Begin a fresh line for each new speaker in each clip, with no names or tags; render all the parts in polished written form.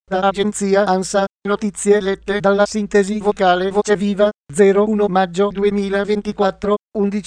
Da agenzia ANSA, notizie lette dalla sintesi vocale Voce Viva, 01 maggio 2024,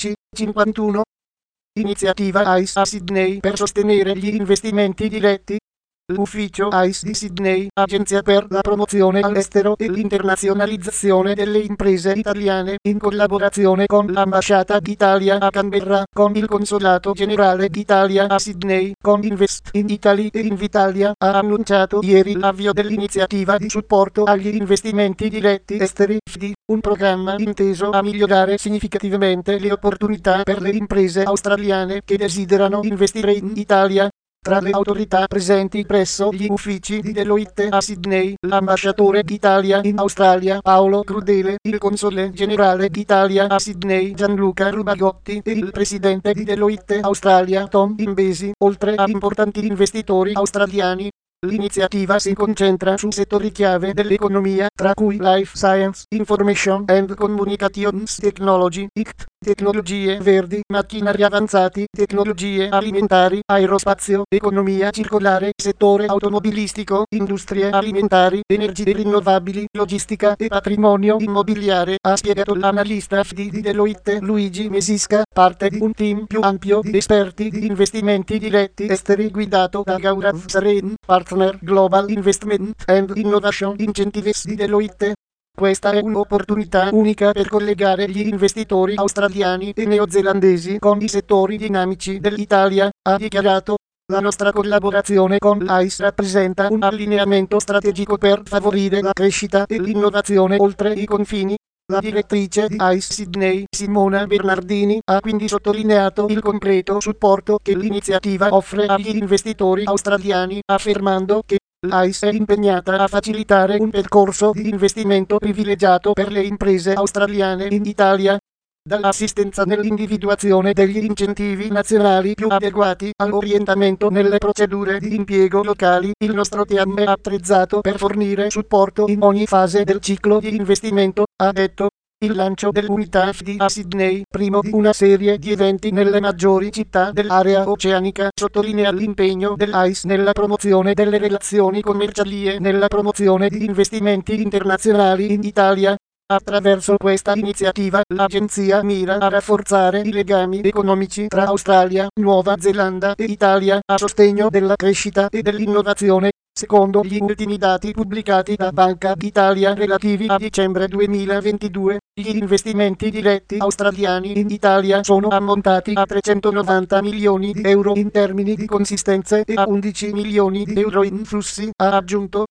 11:51. Iniziativa ICE a Sydney per sostenere gli investimenti diretti. L'ufficio ICE di Sydney, agenzia per la promozione all'estero e l'internazionalizzazione delle imprese italiane, in collaborazione con l'Ambasciata d'Italia a Canberra, con il Consolato Generale d'Italia a Sydney, con Invest in Italy e Invitalia, ha annunciato ieri l'avvio dell'iniziativa di supporto agli investimenti diretti esteri FDI, un programma inteso a migliorare significativamente le opportunità per le imprese australiane che desiderano investire in Italia. Tra le autorità presenti presso gli uffici di Deloitte a Sydney, l'ambasciatore d'Italia in Australia Paolo Crudele, il console generale d'Italia a Sydney Gianluca Rubagotti e il presidente di Deloitte Australia Tom Imbesi, oltre a importanti investitori australiani. L'iniziativa si concentra su settori chiave dell'economia, tra cui Life Science, Information and Communications Technology, ICT, tecnologie verdi, macchinari avanzati, tecnologie alimentari, aerospazio, economia circolare, settore automobilistico, industrie alimentari, energie rinnovabili, logistica e patrimonio immobiliare, ha spiegato l'analista FD di Deloitte Luigi Mesisca, parte di un team più ampio di esperti di investimenti diretti esteri guidato da Gaurav Saren, partner Global Investment and Innovation Incentives di Deloitte. Questa è un'opportunità unica per collegare gli investitori australiani e neozelandesi con i settori dinamici dell'Italia, ha dichiarato. La nostra collaborazione con l'ICE rappresenta un allineamento strategico per favorire la crescita e l'innovazione oltre i confini. La direttrice di ICE Sydney, Simona Bernardini, ha quindi sottolineato il completo supporto che l'iniziativa offre agli investitori australiani, affermando che l'ICE è impegnata a facilitare un percorso di investimento privilegiato per le imprese australiane in Italia, dall'assistenza nell'individuazione degli incentivi nazionali più adeguati all'orientamento nelle procedure di impiego locali. Il nostro team è attrezzato per fornire supporto in ogni fase del ciclo di investimento, ha detto. Il lancio dell'unità FD a Sydney, primo di una serie di eventi nelle maggiori città dell'area oceanica, sottolinea l'impegno dell'ICE nella promozione delle relazioni commerciali e nella promozione di investimenti internazionali in Italia. Attraverso questa iniziativa, l'agenzia mira a rafforzare i legami economici tra Australia, Nuova Zelanda e Italia, a sostegno della crescita e dell'innovazione. Secondo gli ultimi dati pubblicati da Banca d'Italia relativi a dicembre 2022, gli investimenti diretti australiani in Italia sono ammontati a 390 milioni di euro in termini di consistenze e a 11 milioni di euro in flussi, ha aggiunto.